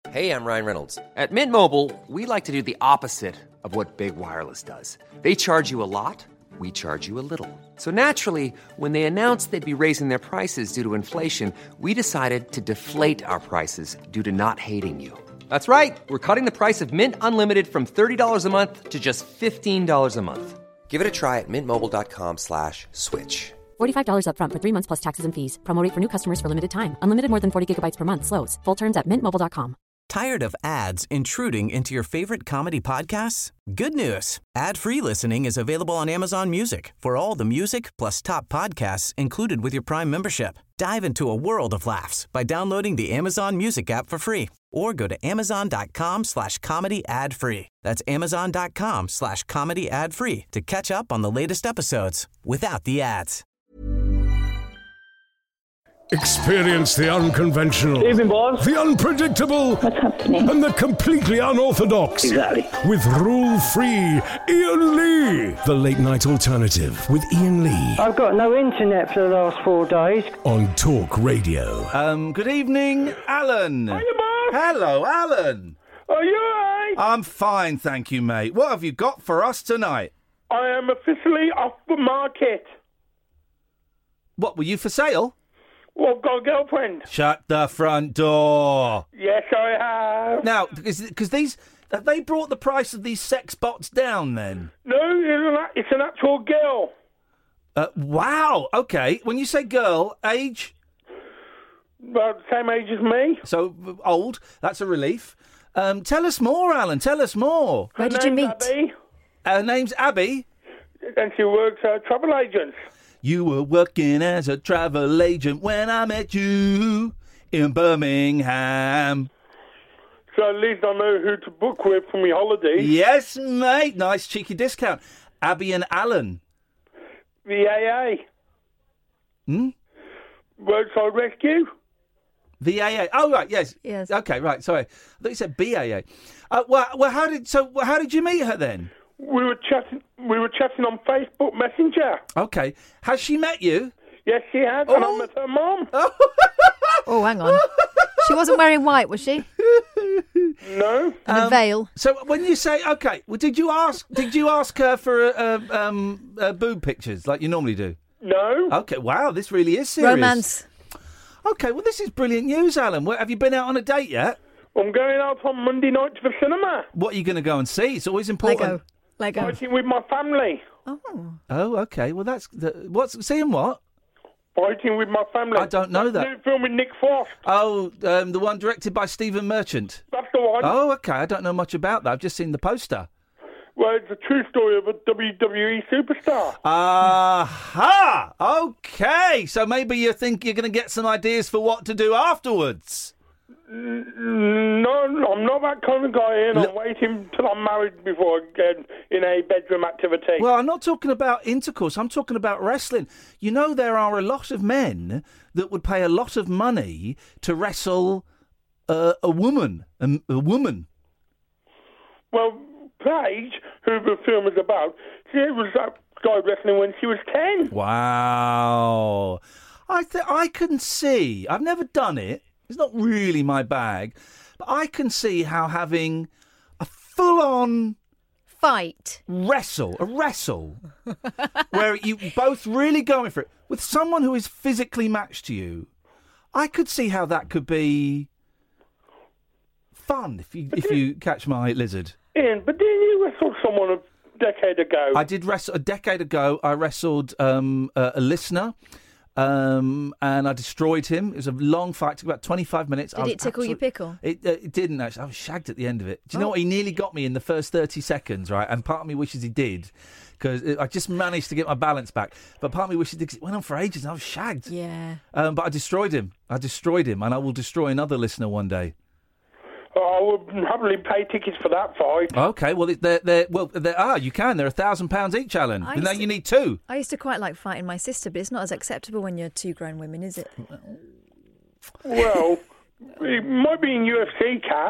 Hey, I'm Ryan Reynolds. At Mint Mobile, we like to do the opposite of what Big Wireless does. They charge you a lot, we charge you a little. So naturally, when they announced they'd be raising their prices due to inflation, we decided to deflate our prices due to not hating you. That's right. We're cutting the price of Mint Unlimited from $30 a month to just $15 a month. Give it a try at mintmobile.com/switch. $45 up front for 3 months plus taxes and fees. Promo rate for new customers for limited time. Unlimited more than 40 gigabytes per month. Slows full terms at mintmobile.com. Tired of ads intruding into your favorite comedy podcasts? Good news. Ad-free listening is available on Amazon Music for all the music plus top podcasts included with your Prime membership. Dive into a world of laughs by downloading the Amazon Music app for free or go to amazon.com/comedy ad-free. That's amazon.com/comedy ad-free to catch up on the latest episodes without the ads. Experience the unconventional, Evening, boss. the unpredictable, What's happening? and the completely unorthodox. Exactly. With rule-free Ian Lee. The Late Night Alternative with Ian Lee I've got no internet for the last 4 days. on Talk Radio. Good evening, Alan. Hiya, boss. Hello, Alan. Are you alright? I'm fine, thank you, mate. What have you got for us tonight? I am officially off the market. What, were you for sale? Well, I've got a girlfriend. Shut the front door. Yes, I have. Now, because these... Have they brought the price of these sex bots down, then? No, it's an actual girl. Wow, okay. When you say girl, age... About the same age as me. So, old. That's a relief. Tell us more, Alan. Tell us more. Where did you meet? Abby, Her name's Abby. and she works at travel agents. You were working as a travel agent when I met you in Birmingham. So at least I know who to book with for my holidays. Yes, mate. Nice cheeky discount. Abby and Alan. The AA. Roadside Rescue. The AA. Oh, right, yes. Yes. Okay, right, sorry. I thought you said BAA. Well, how did you meet her then? We were chatting on Facebook Messenger. Okay. Has she met you? Yes, she has, and I met her mum. Oh, hang on. She wasn't wearing white, was she? No. And a veil. So when you say, okay, well, did you ask her for boob pictures like you normally do? No. Okay, wow, this really is serious. Romance. Okay, well, this is brilliant news, Alan. Have you been out on a date yet? I'm going out on Monday night to the cinema. What are you going to go and see? It's always important. Lego. Fighting with my family. Oh, okay. Well, seeing what? Fighting with my family. I don't know that. New film with Nick Frost. Oh, the one directed by Stephen Merchant. That's the one. Oh, okay. I don't know much about that. I've just seen the poster. Well, it's a true story of a WWE superstar. Aha! Okay. So maybe you think you're going to get some ideas for what to do afterwards. No, I'm not that kind of guy, and I'm waiting till I'm married before I get in a bedroom activity. Well, I'm not talking about intercourse. I'm talking about wrestling. You know, there are a lot of men that would pay a lot of money to wrestle a woman. A woman. Well, Paige, who the film is about, she was guy wrestling when she was 10. Wow. I can see. I've never done it. It's not really my bag. But I can see how having a full-on Fight. wrestle, where you both really going for it, with someone who is physically matched to you, I could see how that could be fun, if you catch my lizard. Ian, but didn't you wrestle someone a decade ago? I did wrestle a decade ago. I wrestled a listener. And I destroyed him. It was a long fight, took about 25 minutes. Did it tickle your pickle? It didn't, actually. I was shagged at the end of it. Do you know what? He nearly got me in the first 30 seconds, right? And part of me wishes he did, because I just managed to get my balance back. But part of me wishes he did, 'cause it went on for ages and I was shagged. Yeah. But I destroyed him. And I will destroy another listener one day. I would happily pay tickets for that fight. Okay, well, there are. You can. They're £1,000 each, Alan. Now you need two. I used to quite like fighting my sister, but it's not as acceptable when you're two grown women, is it? Well, it might be in UFC, Kath.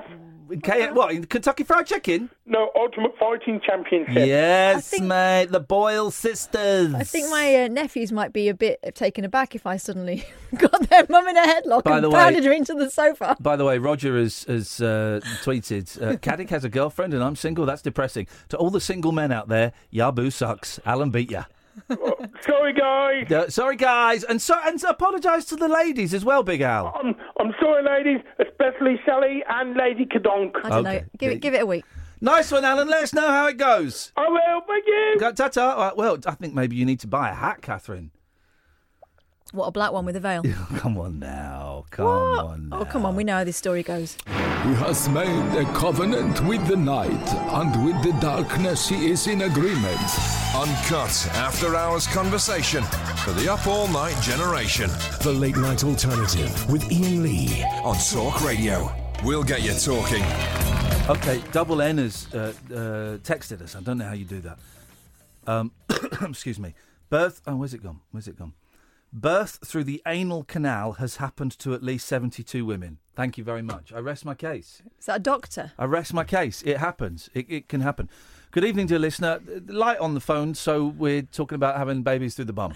What, Kentucky Fried Chicken? No, Ultimate Fighting Championship. Yes, mate, the Boyle sisters. I think my nephews might be a bit taken aback if I suddenly got their mum in a headlock and pounded her into the sofa. By the way, Roger has tweeted, Caddick has a girlfriend and I'm single. That's depressing. To all the single men out there, Yabu sucks. Alan beat ya. Sorry, guys. Sorry, guys. And apologise to the ladies as well, Big Al. I'm sorry, ladies, especially Sally and Lady Kadonk. I don't know. Give it a week. Nice one, Alan. Let us know how it goes. I will. Thank you. Ta-ta. Well, I think maybe you need to buy a hat, Catherine. What, a black one with a veil? Come on now. Oh, come on. We know how this story goes. He has made a covenant with the night, and with the darkness he is in agreement. Uncut after-hours conversation for the up-all-night generation. The Late Night Alternative with Ian Lee. On Talk Radio. We'll get you talking. Okay, Double N has texted us. I don't know how you do that. Excuse me. Where's it gone? Birth through the anal canal has happened to at least 72 women. Thank you very much. I rest my case. Is that a doctor? I rest my case. It happens. It can happen. Good evening, dear listener. Light on the phone, so we're talking about having babies through the bum.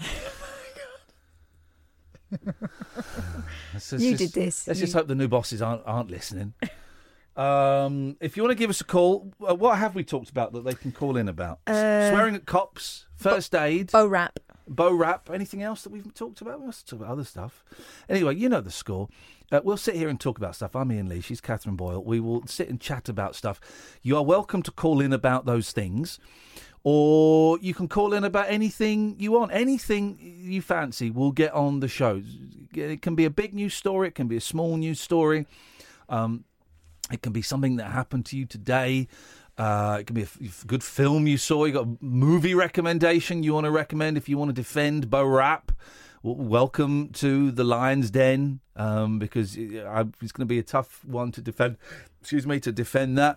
You did this. Let's just hope the new bosses aren't listening. If you want to give us a call, what have we talked about that they can call in about? Swearing at cops, first aid. Bow wrap. Anything else that we've talked about? We must talk about other stuff. Anyway, you know the score. We'll sit here and talk about stuff. I'm Ian Lee. She's Catherine Boyle. We will sit and chat about stuff. You are welcome to call in about those things. Or you can call in about anything you want. Anything you fancy, we'll get on the show. It can be a big news story. It can be a small news story. It can be something that happened to you today. It can be a good film you saw. You got a movie recommendation you want to recommend if you want to defend Bo Rap. Welcome to the Lion's Den, because it's going to be a tough one to defend. To defend that.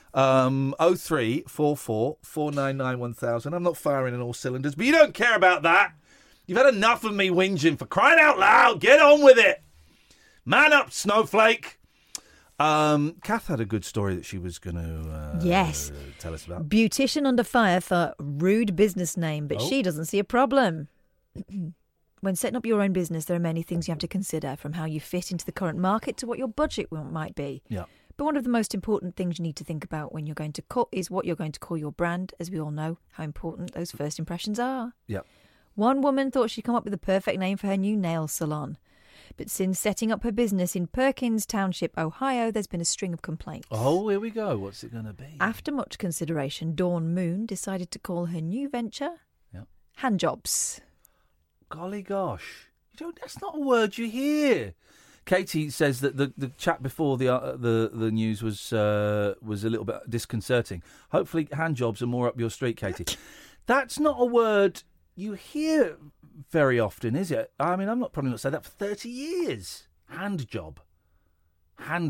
0344 499 1000. I'm not firing on all cylinders, but you don't care about that. You've had enough of me whinging, for crying out loud. Get on with it. Man up, snowflake. Kath had a good story that she was going to tell us about. Beautician under fire for rude business name, but she doesn't see a problem. When setting up your own business, there are many things you have to consider, from how you fit into the current market to what your budget might be. Yeah. But one of the most important things you need to think about when you're going to call is what you're going to call your brand, as we all know how important those first impressions are. Yeah. One woman thought she'd come up with the perfect name for her new nail salon. But since setting up her business in Perkins Township, Ohio, there's been a string of complaints. Oh, here we go. What's it going to be? After much consideration, Dawn Moon decided to call her new venture Handjobs. Golly gosh. That's not a word you hear. Katie says that the chat before the news was a little bit disconcerting. Hopefully handjobs are more up your street, Katie. That's not a word you hear very often, is it? I mean, I'm probably not said that for 30 years. Handjob. I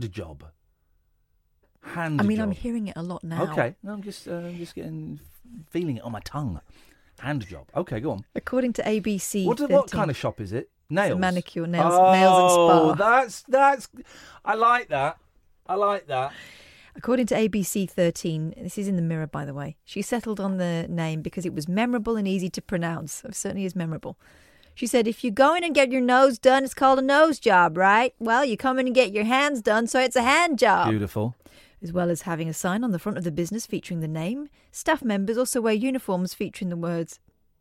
mean, I'm hearing it a lot now. Okay, no, I'm just feeling it on my tongue. Handjob. Okay, go on. According to ABC, what kind of shop is it? Nails. It's a manicure, nails and spa. That's. I like that. According to ABC 13, this is in the Mirror, by the way, she settled on the name because it was memorable and easy to pronounce. It certainly is memorable. She said, if you go in and get your nose done, it's called a nose job, right? Well, you come in and get your hands done, so it's a hand job. Beautiful. As well as having a sign on the front of the business featuring the name, staff members also wear uniforms featuring the words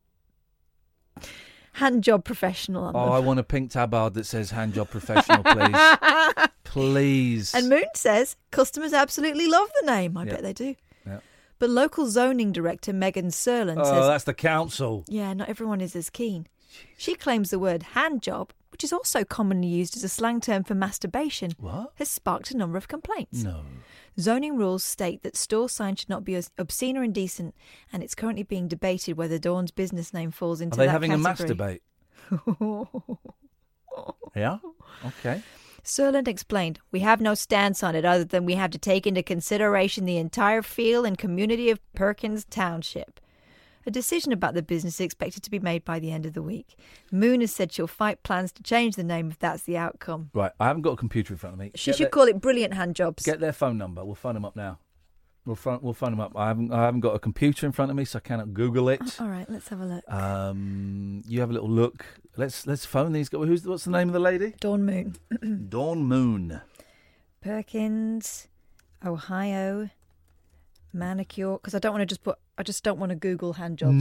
hand job professional on them. I want a pink tabard that says hand job professional, please. Please. And Moon says customers absolutely love the name. I bet they do. Yeah. But local zoning director Megan Serland says... Oh, that's the council. Yeah, not everyone is as keen. She claims the word hand job, which is also commonly used as a slang term for masturbation, has sparked a number of complaints. No. Zoning rules state that store signs should not be obscene or indecent, and it's currently being debated whether Dawn's business name falls into that category. Are they having a masturbate? Yeah? Okay. Serland explained, we have no stance on it other than we have to take into consideration the entire feel and community of Perkins Township. A decision about the business is expected to be made by the end of the week. Moon has said she'll fight plans to change the name if that's the outcome. Right, I haven't got a computer in front of me. She should call it Brilliant Hand Jobs. Get their phone number. We'll phone them up now. We'll phone them up. I haven't got a computer in front of me, so I cannot Google it. All right, let's have a look. You have a little look. Let's phone these guys. What's the name of the lady? Dawn Moon. Dawn Moon. Perkins, Ohio, manicure. Because I don't want to just put. I just don't want to Google hand jobs.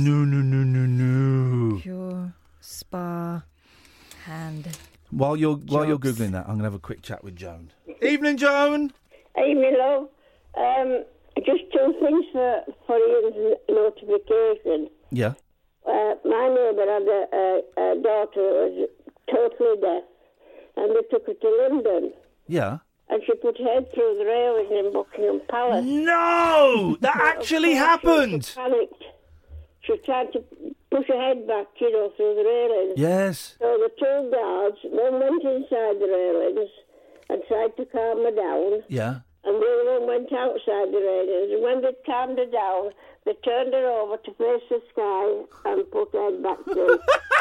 No. Pure spa hand. While you're googling that, I'm gonna have a quick chat with Joan. Evening, Joan. Evening, love. Just two things for Ian's notification. Yeah. My neighbour had a daughter who was totally deaf, and they took her to London. Yeah. And she put her head through the railing in Buckingham Palace. No! That actually happened! She panicked. She tried to push her head back, through the railings. Yes. So the two guards, one went inside the railings and tried to calm her down. Yeah. And the other one went outside the railings. And when they calmed her down, they turned her over to face the sky and put her head back through.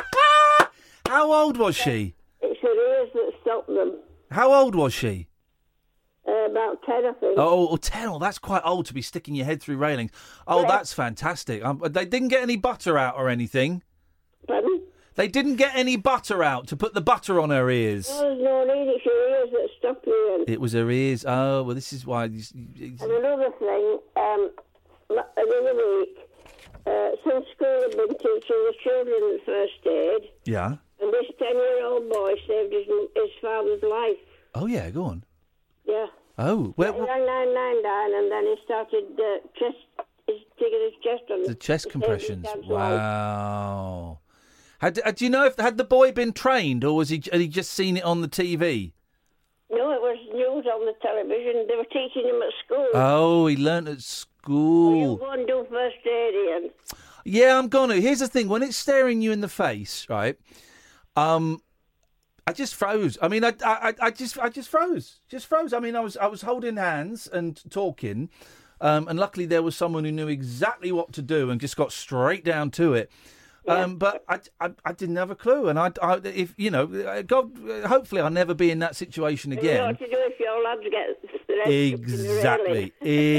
How old was she? It's her ears that stopped them. How old was she? About 10, I think. Oh, 10. Oh, that's quite old to be sticking your head through railings. Oh, that's fantastic. They didn't get any butter out or anything? Pardon? They didn't get any butter out to put the butter on her ears? No, there's no need. It's her ears that stopped you. It was her ears. Oh, well, this is why... And another thing, another week, some school had been teaching the children first aid. Yeah. And this 10-year-old boy saved his father's life. Oh, yeah, go on. Yeah. Oh, He rang 999 and then he started taking his chest on the chest compressions. Wow. Do you know had the boy been trained, or had he just seen it on the TV? No, it was news on the television. They were teaching him at school. Oh, he learnt at school. You go and do first aid, Ian. Yeah, I'm gonna. Here's the thing: when it's staring you in the face, right? I just froze. I mean, I just froze. Just froze. I mean, I was holding hands and talking, and luckily there was someone who knew exactly what to do and just got straight down to it. Yeah. But I didn't have a clue, and if you know, God, hopefully I'll never be in that situation again. You know what to do if your lads get exactly.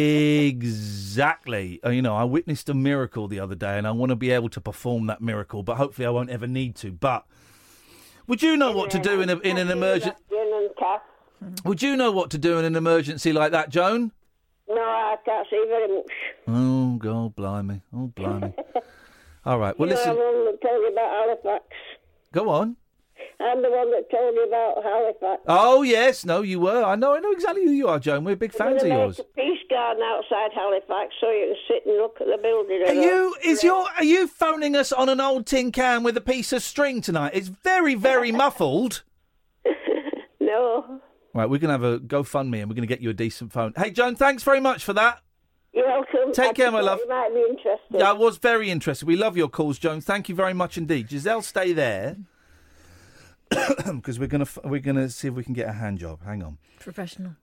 You know, I witnessed a miracle the other day, and I want to be able to perform that miracle, but hopefully I won't ever need to. But would you know what to do in an emergency? Would you know what to do in an emergency like that, Joan? No, I can't see very much. Oh, God, blimey. Oh, blimey. All right, well, listen. I'm the one that told you about Halifax. Go on. I'm the one that told you about Halifax. Oh, yes. No, you were. I know exactly who you are, Joan. We're big fans of yours. There's a peace garden outside Halifax so you can sit and look at the building. Are you phoning us on an old tin can with a piece of string tonight? It's very, very muffled. No. Right, we're going to have a GoFundMe and we're going to get you a decent phone. Hey, Joan, thanks very much for that. You're welcome. Take care, my love. You might be interested. Yeah, I was very interested. We love your calls, Joan. Thank you very much indeed. Giselle, stay there because we're gonna see if we can get a hand job. Hang on. Professional.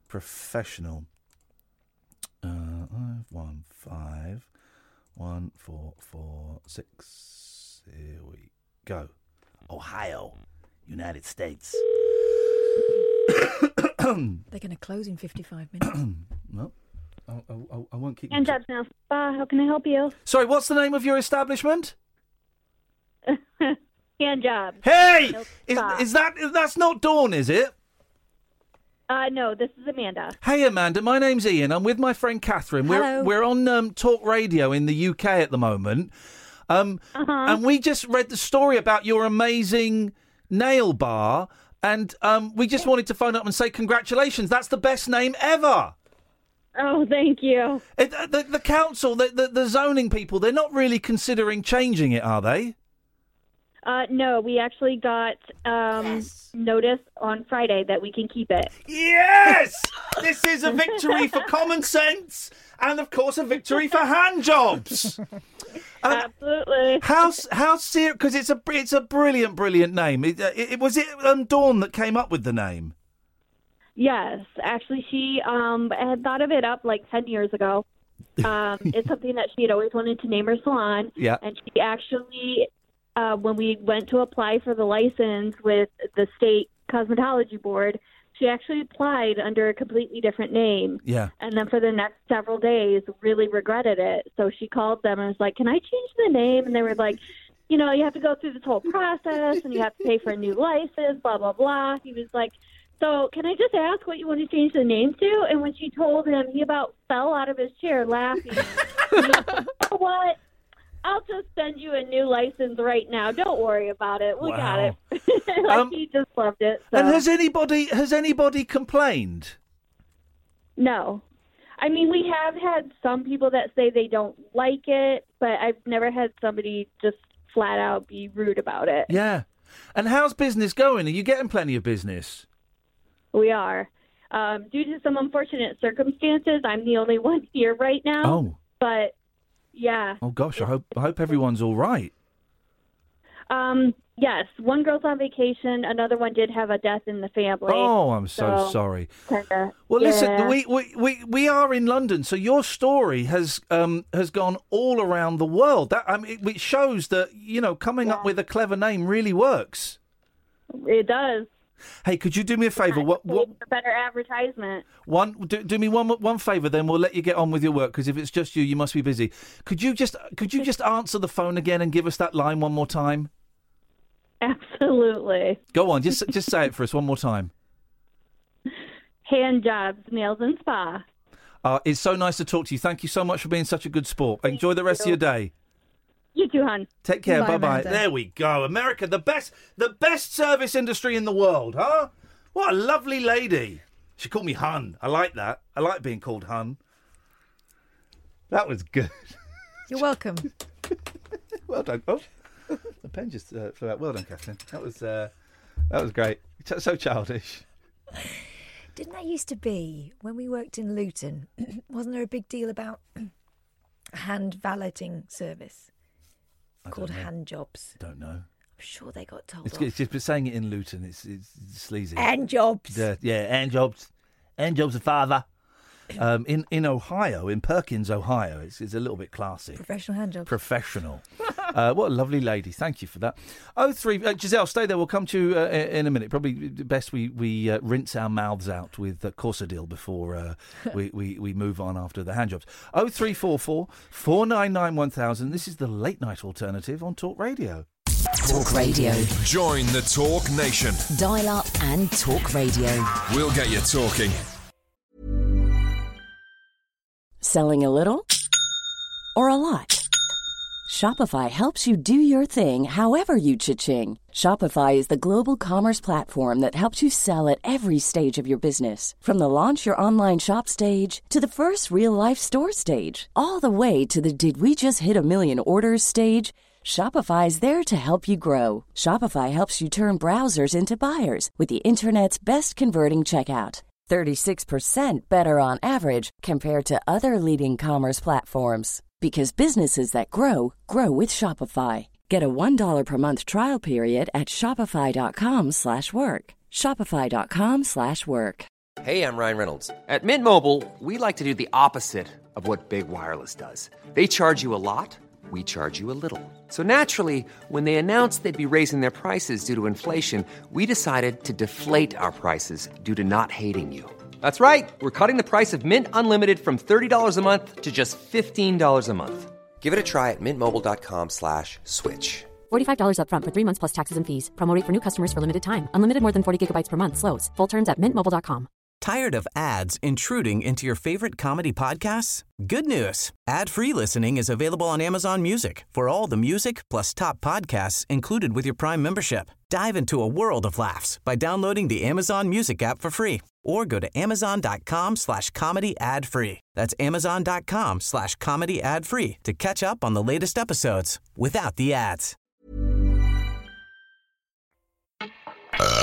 515 1446. Here we go. Ohio, United States. They're going to close in 55 minutes. No. I won't keep... Hand Jobs Now Spa, how can I help you? Sorry, what's the name of your establishment? Hand Jobs. Hey! That's not Dawn, is it? No, this is Amanda. Hey, Amanda, my name's Ian. I'm with my friend Catherine. Hello. We're on Talk Radio in the UK at the moment. And we just read the story about your amazing nail bar, and we just wanted to phone up and say congratulations. That's the best name ever. Oh, thank you. The council, the zoning people, they're not really considering changing it, are they? No, we actually got notice on Friday that we can keep it. Yes! This is a victory for common sense and, of course, a victory for hand jobs. Absolutely. How serious? Because it's a brilliant name. Was it Dawn that came up with the name? Yes, actually, she had thought of it up like 10 years ago. It's something that she had always wanted to name her salon. Yeah. And she actually, when we went to apply for the license with the state cosmetology board, she actually applied under a completely different name. Yeah. And then for the next several days, really regretted it. So she called them and was like, can I change the name? And they were like, you know, you have to go through this whole process and you have to pay for a new license, blah, blah, blah. He was like, so can I just ask what you want to change the name to? And when she told him, he about fell out of his chair laughing. He was like, you know what? I'll just send you a new license right now. Don't worry about it. We got it. He just loved it. So. And has anybody complained? No. I mean, we have had some people that say they don't like it, but I've never had somebody just flat out be rude about it. Yeah. And how's business going? Are you getting plenty of business? We are. Due to some unfortunate circumstances, I'm the only one here right now. Oh. But, yeah. Oh, gosh, I hope everyone's all right. Yes, one girl's on vacation. Another one did have a death in the family. Oh, I'm so sorry. Kinda, well, yeah. listen, we are in London, so your story has gone all around the world. It shows that, you know, coming up with a clever name really works. It does. Hey, could you do me a favour? For better advertisement. Do me one favour, then we'll let you get on with your work. Because if it's just you, you must be busy. Could you just answer the phone again and give us that line one more time? Absolutely. Go on, just say it for us one more time. Hand jobs, nails and spa. It's so nice to talk to you. Thank you so much for being such a good sport. Enjoy the rest of your day. You too, hon. Take care. Bye, Bye-bye. Amanda. There we go. America, the best service industry in the world, huh? What a lovely lady. She called me hun. I like that. I like being called hun. That was good. You're welcome. Well done. Oh, the pen just flew out. Well done, Catherine. That was great. So childish. Didn't that used to be when we worked in Luton? Wasn't there a big deal about a hand valeting service called hand jobs? Don't know. I'm sure they got told off. It's just saying it in Luton. It's sleazy. Hand jobs. Yeah, hand jobs. Hand jobs are father. In Ohio, in Perkins, Ohio, it's a little bit classy. Professional hand jobs. Professional. What a lovely lady. Thank you for that. 03, Giselle, stay there. We'll come to you in a minute. Probably best we rinse our mouths out with Corsadil before we move on after the hand jobs. 0344 499 1000. This is the late night alternative on Talk Radio. Talk Radio. Join the Talk Nation. Dial up and Talk Radio. We'll get you talking. Selling a little or a lot? Shopify helps you do your thing however you cha-ching. Shopify is the global commerce platform that helps you sell at every stage of your business. From the launch your online shop stage to the first real-life store stage, all the way to the did we just hit a million orders stage. Shopify is there to help you grow. Shopify helps you turn browsers into buyers with the internet's best converting checkout. 36% better on average compared to other leading commerce platforms. Because businesses that grow, grow with Shopify. Get a $1 per month trial period at shopify.com/work. Shopify.com/work. Hey, I'm Ryan Reynolds. At Mint Mobile, we like to do the opposite of what Big Wireless does. They charge you a lot. We charge you a little. So naturally, when they announced they'd be raising their prices due to inflation, we decided to deflate our prices due to not hating you. That's right. We're cutting the price of Mint Unlimited from $30 a month to just $15 a month. Give it a try at mintmobile.com/switch. $45 up front for 3 months plus taxes and fees. Promo rate for new customers for limited time. Unlimited more than 40 gigabytes per month. Slows full terms at mintmobile.com. Tired of ads intruding into your favorite comedy podcasts? Good news. Ad-free listening is available on Amazon Music for all the music plus top podcasts included with your Prime membership. Dive into a world of laughs by downloading the Amazon Music app for free or go to amazon.com/comedy ad-free. That's amazon.com/comedy ad-free to catch up on the latest episodes without the ads.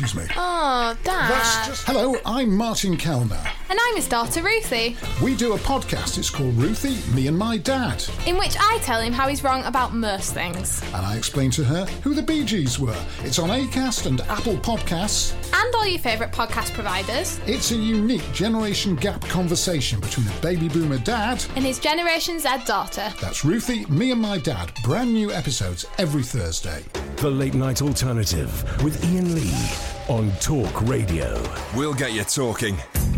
Excuse me. Oh, Dad. Hello, I'm Martin Kellner. And I'm his daughter, Ruthie. We do a podcast. It's called Ruthie, Me and My Dad. In which I tell him how he's wrong about most things. And I explain to her who the Bee Gees were. It's on Acast and Apple Podcasts. And all your favourite podcast providers. It's a unique generation gap conversation between a baby boomer dad and his Generation Z daughter. That's Ruthie, Me and My Dad. Brand new episodes every Thursday. The Late Night Alternative with Ian Lee on Talk Radio. We'll get you talking.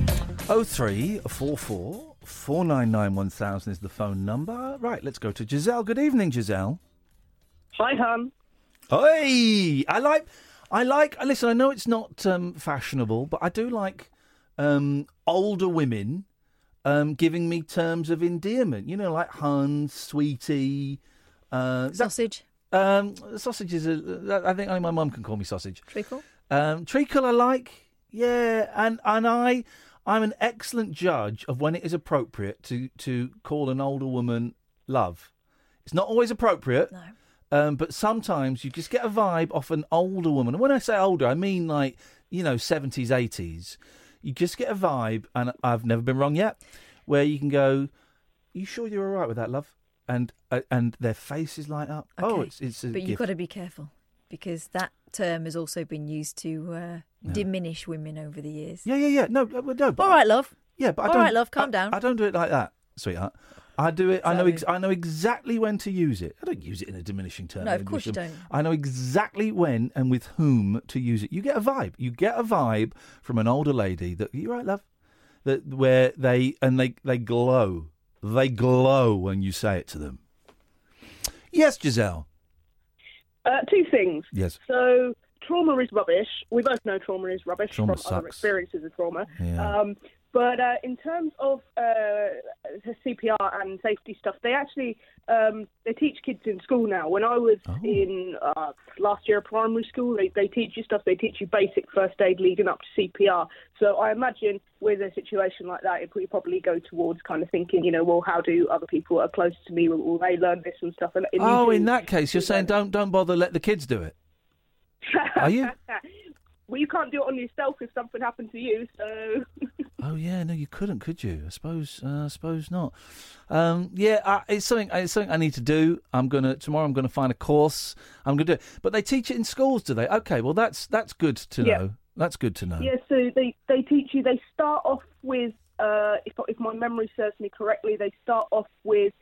0344 499 1000 is the phone number. Right, let's go to Giselle. Good evening, Giselle. Hi, hon. Hey, I like. Listen, I know it's not fashionable, but I do like older women giving me terms of endearment. You know, like hun, sweetie, sausage. Sausage is I think only my mum can call me sausage. Treacle. Treacle, I like. Yeah, and I'm an excellent judge of when it is appropriate to call an older woman love. It's not always appropriate. No. But sometimes you just get a vibe off an older woman. And when I say older, I mean 70s, 80s. You just get a vibe, and I've never been wrong yet, where you can go, you sure you're all right with that, love? And their faces light up. Okay. Oh, it's a But you've gift. got to be careful, because that term has also been used to diminish women over the years. Yeah. No. But all right, love. Yeah, but all right, love. Calm down. I don't do it like that, sweetheart. I do it. I know exactly when to use it. I don't use it in a diminishing term. No, of course you don't. I know exactly when and with whom to use it. You get a vibe. You get a vibe from an older lady that you're right, love. That where they glow. They glow when you say it to them. Yes, Giselle. Two things. Yes. So, trauma is rubbish. We both know trauma is rubbish Trauma from other sucks. experiences of trauma. Yeah. But in terms of CPR and safety stuff, they actually they teach kids in school now. When I was in last year of primary school, they teach you stuff. They teach you basic first aid leading up to CPR. So I imagine with a situation like that, it would probably go towards kind of thinking, well, how do other people that are close to me, will they learn this and stuff? And In that case, you're saying don't bother, let the kids do it. Are you? Well, you can't do it on yourself if something happened to you, so... Oh, yeah, no, you couldn't, could you? I suppose not. It's something I need to do. Tomorrow I'm gonna find a course. I'm gonna do it. But they teach it in schools, do they? Okay, well, that's good to know. That's good to know. Yeah, so they teach you, they start off with, if my memory serves me correctly, they start off with...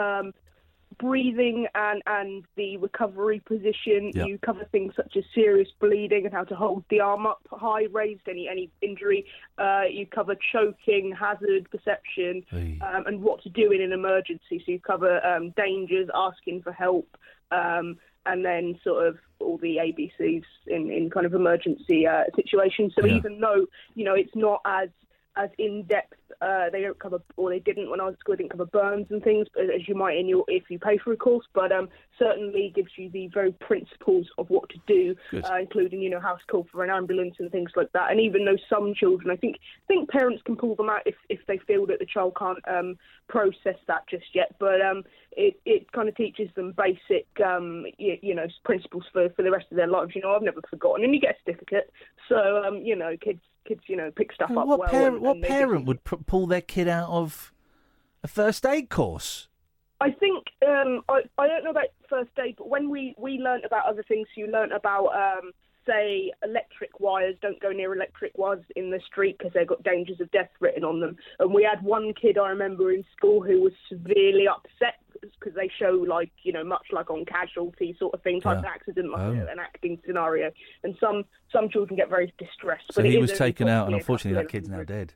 breathing and the recovery position. Yeah. You cover things such as serious bleeding and how to hold the arm up high, raised, any injury. You cover choking, hazard perception, and what to do in an emergency. So you cover dangers, asking for help, and then sort of all the ABCs in kind of emergency situations. So even though, it's not as in-depth, they don't cover, or they didn't when I was at school, they didn't cover burns and things, as you might if you pay for a course, but certainly gives you the very principles of what to do, including, how to call for an ambulance and things like that. And even though some children, I think parents can pull them out if they feel that the child can't process that just yet, but it kind of teaches them basic, principles for the rest of their lives. I've never forgotten, and you get a certificate, so, kids pick stuff up What well. What parent would pull their kid out of a first aid course? I think, I don't know about first aid, but when we learnt about other things, you learnt about, say, electric wires, don't go near electric wires in the street because they've got dangers of death written on them. And we had one kid, I remember, in school who was severely upset because they show, much like on Casualty sort of thing, type of accident, an acting scenario. And some children get very distressed. So but he was taken out, and unfortunately that kid's now dead.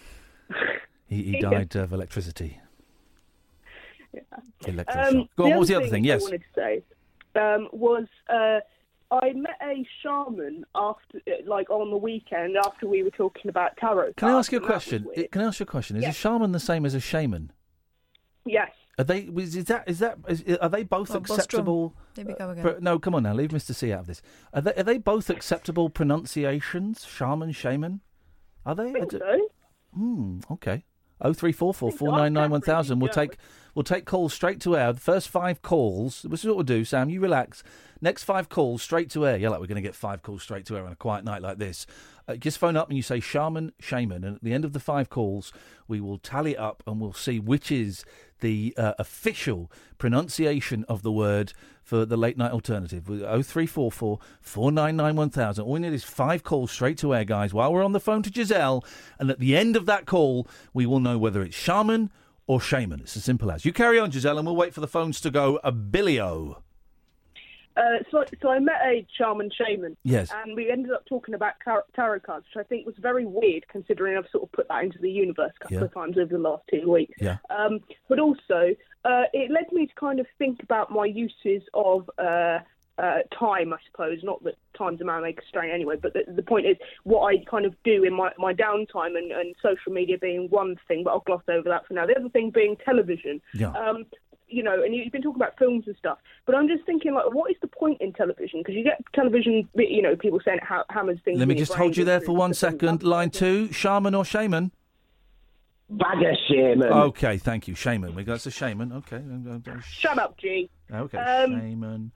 He died of electricity. Yeah. Electroshock. Go on, what was the other thing? Yes. I wanted to say was I met a shaman after, on the weekend after we were talking about tarot. Can I ask you a question? Is a shaman the same as a shaman? Yes. Are they? Are they both acceptable? There we go again. No, come on now. Leave Mr. C out of this. Are they both acceptable pronunciations? Shaman, shaman. Are they? I think so. Okay. 0344 499 1000. We'll take calls straight to air. The first 5 calls. This is what we'll do, Sam. You relax. Next 5 calls straight to air. Yeah, like we're going to get 5 calls straight to air on a quiet night like this. Just phone up and you say Shaman, Shaman, and at the end of the 5 calls, we will tally it up and we'll see which is the official pronunciation of the word for the late night alternative. 0344 499 1000. All we need is 5 calls straight to air, guys, while we're on the phone to Giselle. And at the end of that call, we will know whether it's Shaman or Shaman. It's as simple as. You carry on, Giselle, and we'll wait for the phones to go a billio. So I met a shaman, yes, and we ended up talking about tarot cards, which I think was very weird, considering I've sort of put that into the universe a couple of times over the last 2 weeks. Yeah. But also, it led me to kind of think about my uses of time, I suppose. Not that time's a man make a strain anyway, but the point is what I kind of do in my downtime, and social media being one thing, but I'll gloss over that for now. The other thing being television. Yeah. You know, and you've been talking about films and stuff, but I'm just thinking, like, what is the point in television? Because you get television, you know, people saying it hammers things. Let me just hold you there for 1 second. Line 2, Shaman or Shaman? Bagger Shaman. Okay, thank you. Shaman. We got a Shaman. Okay. Shut up, G. Okay, Shaman.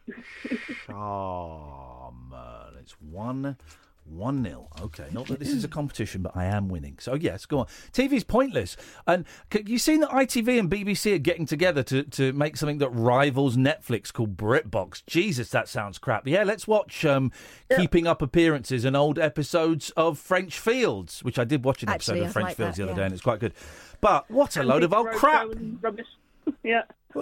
Shaman. It's 1-0. Okay, not that this is a competition, but I am winning. So, yes, go on. TV's pointless. And you've seen that ITV and BBC are getting together to make something that rivals Netflix called BritBox. Jesus, that sounds crap. Yeah, let's watch Keeping Up Appearances and old episodes of French Fields, which I did watch an episode of French Fields the other day, and it's quite good. But what a load of old crap. Yeah.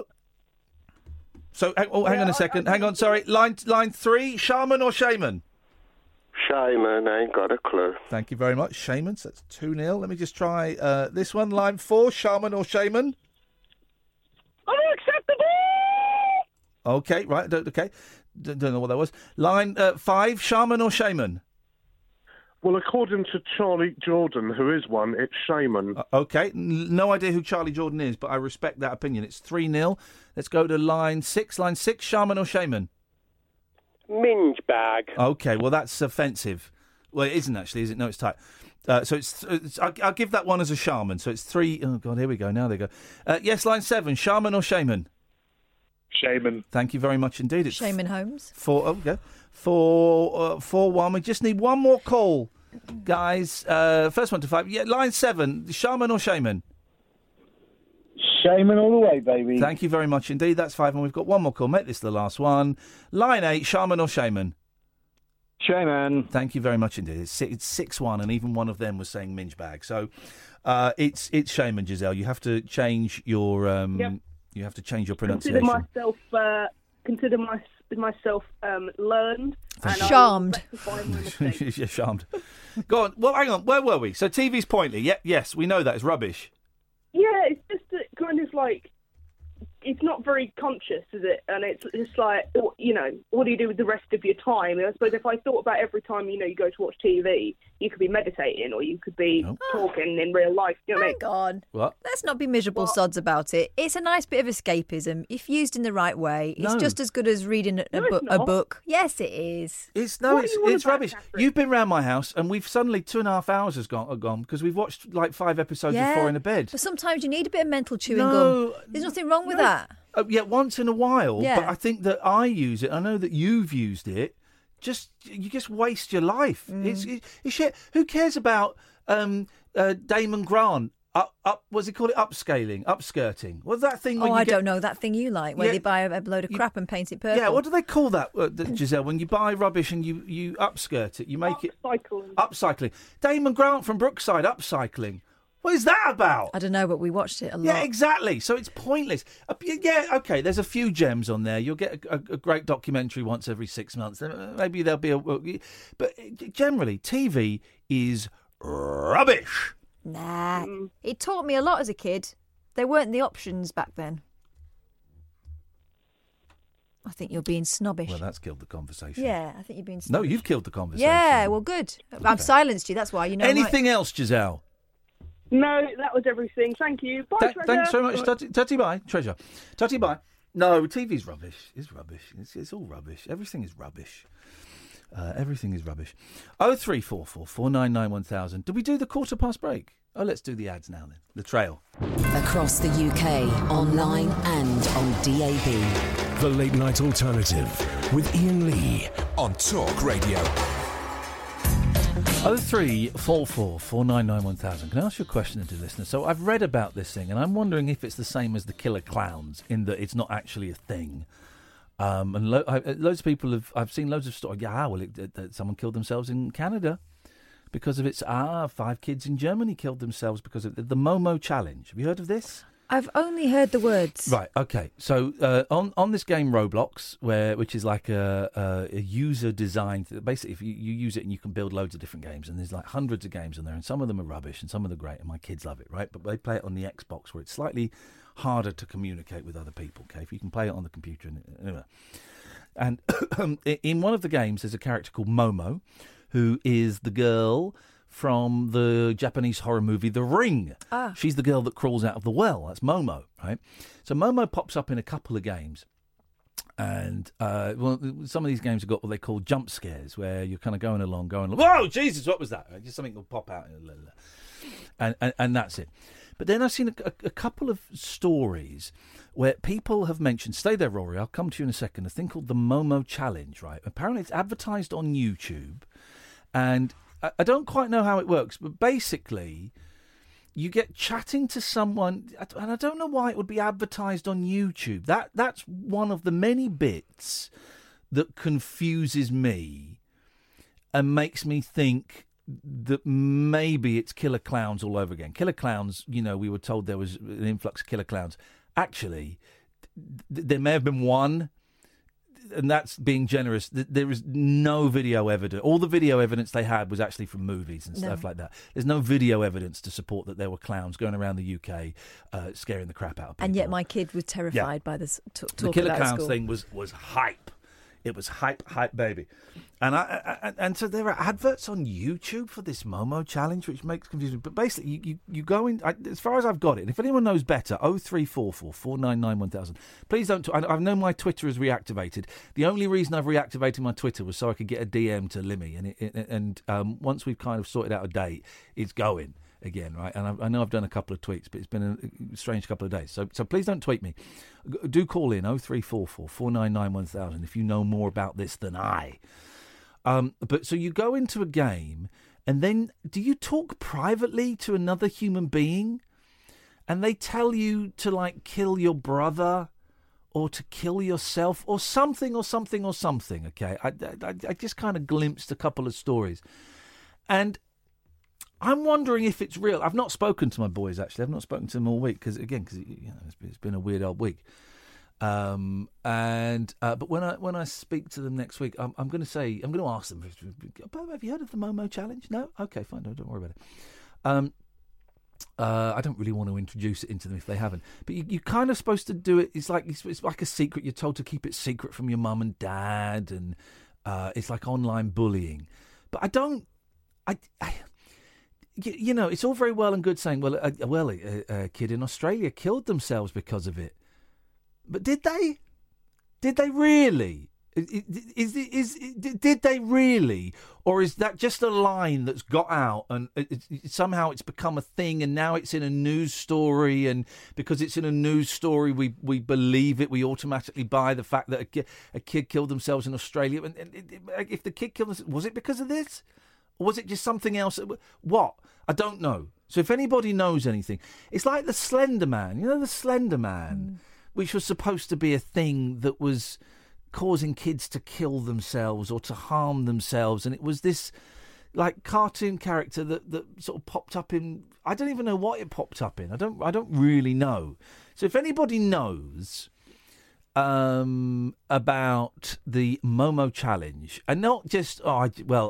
So, hang on a second. Hang on, sorry. Line 3, Shaman or Shaman? Shaman, ain't got a clue. Thank you very much, Shaman. So that's 2-0. Let me just try this one. Line 4, Shaman or Shaman? Unacceptable! Okay, right. Okay. Don't know what that was. Line 5, Shaman or Shaman? Well, according to Charlie Jordan, who is one, it's Shaman. Okay. No idea who Charlie Jordan is, but I respect that opinion. It's 3-0. Let's go to line 6. Line 6, Shaman or Shaman? Minge bag. Okay, well, that's offensive. Well, it isn't actually, is it? No, it's tight. So it's I'll give that one as a Shaman. So it's 3. Oh, God, here we go. Now they go. Yes, line 7. Shaman or Shaman? Shaman. Thank you very much indeed. It's Shaman Holmes. 4-1. We just need one more call, guys. First one to 5. Yeah, line 7. Shaman or Shaman? Shaman all the way, baby. Thank you very much indeed. That's 5, and we've got one more call. Make this the last one. Line 8, Shaman or Shaman? Shaman. Thank you very much indeed. It's 6-1, and even one of them was saying minge bag. So it's Shaman, Giselle. You have to change your you have to change your pronunciation. Consider myself learned. And charmed. You're charmed. Go on. Well, hang on. Where were we? So TV's pointless. Yes, we know that. It's rubbish. Yeah, it's just kind of like, it's not very conscious, is it? And it's just like, you know, what do you do with the rest of your time? And I suppose if I thought about every time, you know, you go to watch TV, you could be meditating or you could be talking in real life. You know what I mean? Hang on. What? Let's not be miserable sods about it. It's a nice bit of escapism. If used in the right way, it's just as good as reading a book. Yes, it is. It's rubbish. Catherine? You've been round my house and we've suddenly 2.5 hours has gone because we've watched like 5 episodes before in a bed. But sometimes you need a bit of mental chewing gum. There's nothing wrong with that. Yeah, once in a while. Yeah. But I think that I use it. I know that you've used it. You just waste your life. It's shit. Who cares about Damon Grant? What's he called? It upskirting. What's that thing? I don't know that thing you like, where they buy a load of crap and paint it purple. Yeah, what do they call that, Giselle? When you buy rubbish and you upskirt it, you make upcycling. Damon Grant from Brookside, upcycling. What is that about? I don't know, but we watched it a lot. Yeah, exactly. So it's pointless. Yeah, okay, there's a few gems on there. You'll get a great documentary once every 6 months. Maybe there'll be But generally, TV is rubbish. Nah. It taught me a lot as a kid. There weren't the options back then. I think you're being snobbish. Well, that's killed the conversation. Yeah, I think you're being snobbish. No, you've killed the conversation. Yeah, well, good. Okay. I've silenced you, that's why. You know. Anything else, Giselle? No, that was everything. Thank you. Bye, Treasure. Thanks very much. Tutty bye, Treasure. Tutty bye. No, TV's rubbish. It's rubbish. It's all rubbish. Everything is rubbish. Everything is rubbish. 0344 499 1000. Did we do the quarter past break? Oh, let's do the ads now then. The Trail. Across the UK, online and on DAB. The Late Night Alternative with Ian Lee on Talk Radio. 0344 499 1000. Can I ask you a question, dear listener? So I've read about this thing, and I'm wondering if it's the same as the killer clowns, in that it's not actually a thing. And loads of people I've seen loads of stories. Yeah, well, someone killed themselves in Canada because of its. 5 kids in Germany killed themselves because of the Momo Challenge. Have you heard of this? I've only heard the words. Right. Okay. So on this game Roblox, which is like a user designed. Basically, if you use it and you can build loads of different games, and there's like hundreds of games on there, and some of them are rubbish and some of them are great, and my kids love it, right? But they play it on the Xbox, where it's slightly harder to communicate with other people. Okay, if you can play it on the computer, and in one of the games, there's a character called Momo, who is the girl from the Japanese horror movie The Ring. She's the girl that crawls out of the well. That's Momo, right? So Momo pops up in a couple of games. And some of these games have got what they call jump scares, where you're kind of going along, whoa, Jesus, what was that? Just something will pop out. And that's it. But then I've seen a couple of stories where people have mentioned, stay there, Rory, I'll come to you in a second, a thing called the Momo Challenge, right? Apparently it's advertised on YouTube, and I don't quite know how it works, but basically you get chatting to someone, and I don't know why it would be advertised on YouTube. That's one of the many bits that confuses me and makes me think that maybe it's killer clowns all over again. Killer clowns, we were told there was an influx of killer clowns. Actually, there may have been one, and that's being generous. There is no video evidence. All the video evidence they had was actually from movies and stuff like that. There's no video evidence to support that there were clowns going around the UK scaring the crap out of people. And yet my kid was terrified by this talk the killer about clowns school. thing was hype. It was hype, baby. And so there are adverts on YouTube for this Momo Challenge, which makes confusion. But basically, you go in, as far as I've got it, and if anyone knows better, 0344 499 1000. Please don't, I know my Twitter is reactivated. The only reason I've reactivated my Twitter was so I could get a DM to Limmy. And once we've kind of sorted out a date, it's going again, right? And I know I've done a couple of tweets, but it's been a strange couple of days. So please don't tweet me. Do call in 0344 499 1000 if you know more about this than I. But so you go into a game, and then do you talk privately to another human being? And they tell you to, like, kill your brother or to kill yourself or something, okay? I just kind of glimpsed a couple of stories. And I'm wondering if it's real. I've not spoken to my boys, actually. I've not spoken to them all week because it's been a weird old week. But when I speak to them next week, I'm going to ask them, have you heard of the Momo Challenge? No? Okay, fine. Don't worry about it. I don't really want to introduce it into them if they haven't. But you're kind of supposed to do it. It's like a secret. You're told to keep it secret from your mum and dad, and it's like online bullying. But it's all very well and good saying, a kid in Australia killed themselves because of it. But did they? Did they really? Did they really? Or is that just a line that's got out and somehow it's become a thing, and now it's in a news story, and because it's in a news story we believe it, we automatically buy the fact that a kid killed themselves in Australia. And if the kid killed themselves, was it because of this? Or was it just something else? What? I don't know. So if anybody knows anything, it's like the Slender Man. You know the Slender Man, which was supposed to be a thing that was causing kids to kill themselves or to harm themselves, and it was this like cartoon character that sort of popped up in. I don't even know what it popped up in. I don't really know. So if anybody knows about the Momo Challenge, and not just a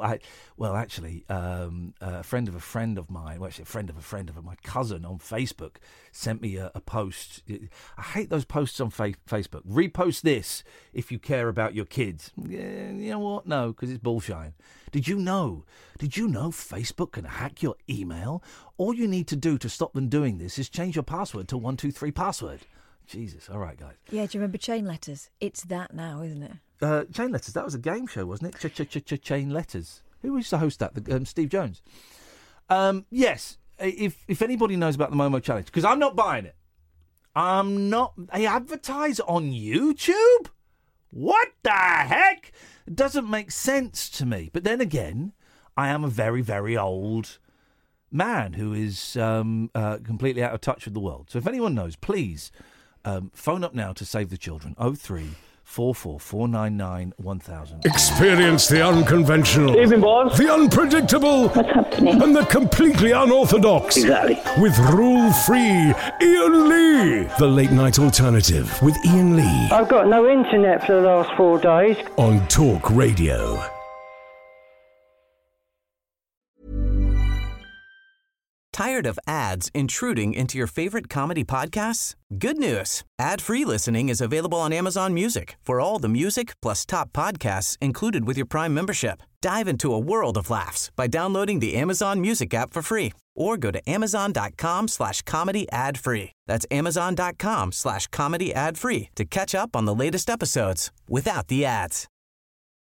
friend of a friend of mine, well, actually a friend of my cousin on Facebook sent me a post. I hate those posts on Facebook. Repost this if you care about your kids. Yeah, you know what? No, because it's bullshit. Did you know Facebook can hack your email? All you need to do to stop them doing this is change your password to 123 password. Jesus, all right, guys. Yeah, do you remember Chain Letters? It's that now, isn't it? Chain Letters, that was a game show, wasn't it? Chain Letters. Who used to host that? Steve Jones. Yes, if anybody knows about the Momo Challenge, because I'm not buying it. They advertise on YouTube? What the heck? It doesn't make sense to me. But then again, I am a very, very old man who is completely out of touch with the world. So if anyone knows, please phone up now to save the children. 03444991000. Experience the unconventional. Evening, boss. The unpredictable. What's happening? And the completely unorthodox. Exactly. With rule-free Ian Lee. The Late Night Alternative with Ian Lee. I've got no internet for the last 4 days. On Talk Radio. Tired of ads intruding into your favorite comedy podcasts? Good news. Ad-free listening is available on Amazon Music for all the music plus top podcasts included with your Prime membership. Dive into a world of laughs by downloading the Amazon Music app for free or go to amazon.com/comedy ad-free. That's amazon.com/comedy ad-free to catch up on the latest episodes without the ads.